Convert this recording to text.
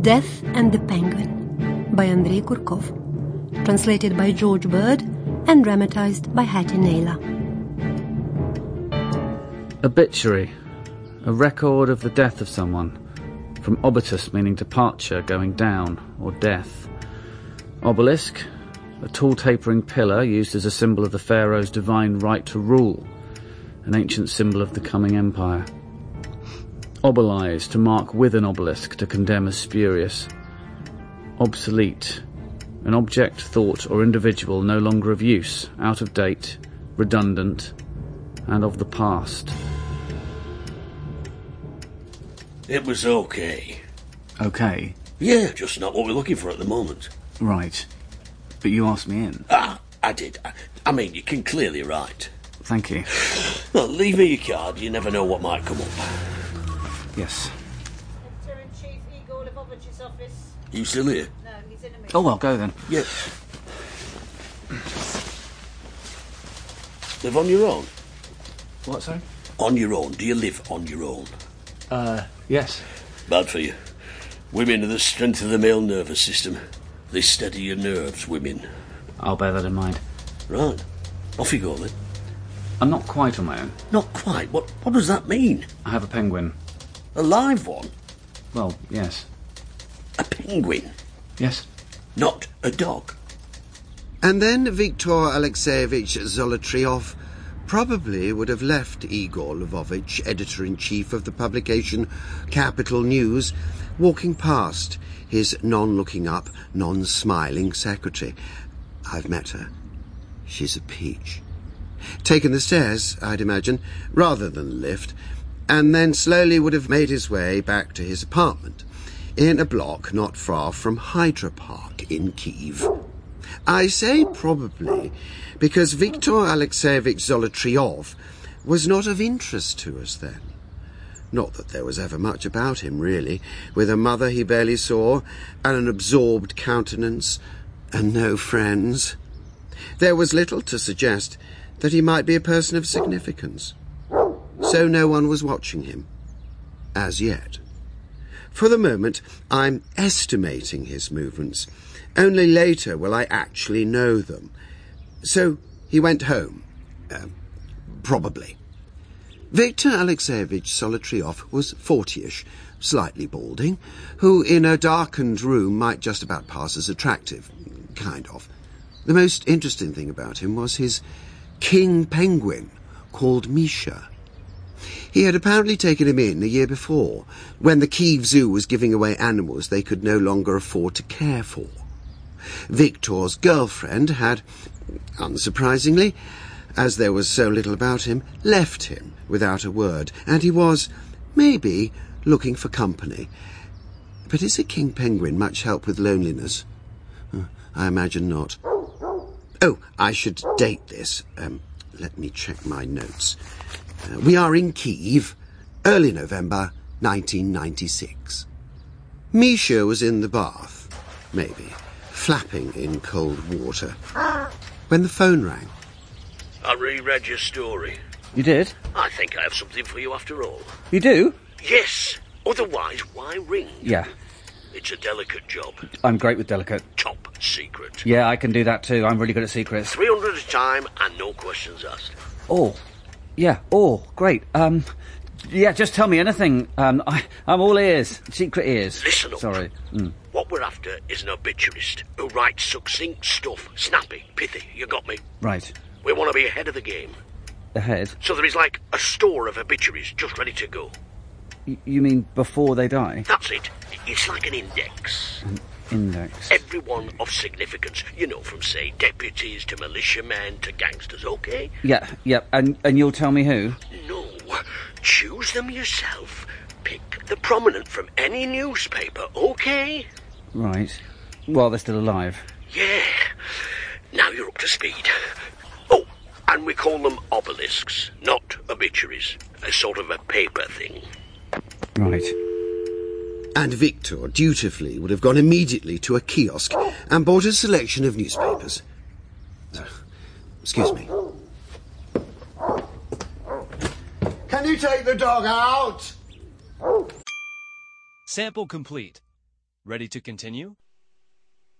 Death and the Penguin by Andrei Kurkov, translated by George Bird and dramatized by Hattie Naylor. Obituary, a record of the death of someone, from obitus meaning departure, going down, or death. Obelisk, a tall tapering pillar used as a symbol of the pharaoh's divine right to rule, an ancient symbol of the coming empire. Obelize, to mark with an obelisk, to condemn as spurious. Obsolete, an object, thought, or individual no longer of use, out of date, redundant, and of the past. It was okay. Okay. Yeah, just not what we're looking for at the moment. Right. But you asked me in. I did. I mean, you can clearly write. Thank you. Well, leave me your card. You never know what might come up. Yes. Editor-in-Chief Igor Lvovich's office. You still here? No, he's in a meeting. Oh, well, go then. Yeah. Live on your own? What, sorry? On your own. Do you live on your own? Yes. Bad for you. Women are the strength of the male nervous system. They steady your nerves, women. I'll bear that in mind. Right. Off you go, then. I'm not quite on my own. Not quite? What does that mean? I have a penguin. A live one? Well, yes. A penguin? Yes. Not a dog? And then Viktor Alexeyevich Zolotriov probably would have left Igor Lvovich, editor-in-chief of the publication Capital News, walking past his non-looking-up, non-smiling secretary. I've met her. She's a peach. Taken the stairs, I'd imagine, rather than the lift, and then slowly would have made his way back to his apartment, in a block not far from Hydra Park in Kiev. I say probably because Viktor Alexeyevich Zolotriov was not of interest to us then. Not that there was ever much about him, really, with a mother he barely saw, and an absorbed countenance, and no friends. There was little to suggest that he might be a person of significance. So no one was watching him. As yet. For the moment, I'm estimating his movements. Only later will I actually know them. So he went home. Probably. Viktor Alexeyevich Zolotriov was 40-ish, slightly balding, who in a darkened room might just about pass as attractive. Kind of. The most interesting thing about him was his king penguin, called Misha. He had apparently taken him in a year before, when the Kiev Zoo was giving away animals they could no longer afford to care for. Viktor's girlfriend had, unsurprisingly, as there was so little about him, left him without a word, and he was, maybe, looking for company. But is a king penguin much help with loneliness? I imagine not. Oh, I should date this. Let me check my notes. We are in Kiev, early November 1996. Misha was in the bath, maybe, flapping in cold water, when the phone rang. I reread your story. You did? I think I have something for you after all. You do? Yes. Otherwise, why ring? Yeah. It's a delicate job. I'm great with delicate. Top secret. Yeah, I can do that too. I'm really good at secrets. 300 at a time and no questions asked. Oh. Yeah. Oh, great. Yeah, just tell me anything. I'm all ears. Secret ears. Listen up. Sorry. What we're after is an obituarist who writes succinct stuff. Snappy, pithy. You got me? Right. We want to be ahead of the game. Ahead? So there is like a store of obituaries just ready to go. You mean before they die? That's it. It's like an index. An index? Everyone of significance. You know, from, say, deputies to militiamen to gangsters, okay? Yeah. And you'll tell me who? No. Choose them yourself. Pick the prominent from any newspaper, okay? Right. While they're still alive? Yeah. Now you're up to speed. Oh, and we call them obelisks, not obituaries. A sort of a paper thing. Right. And Viktor dutifully would have gone immediately to a kiosk and bought a selection of newspapers. Excuse me. Can you take the dog out? Sample complete. Ready to continue?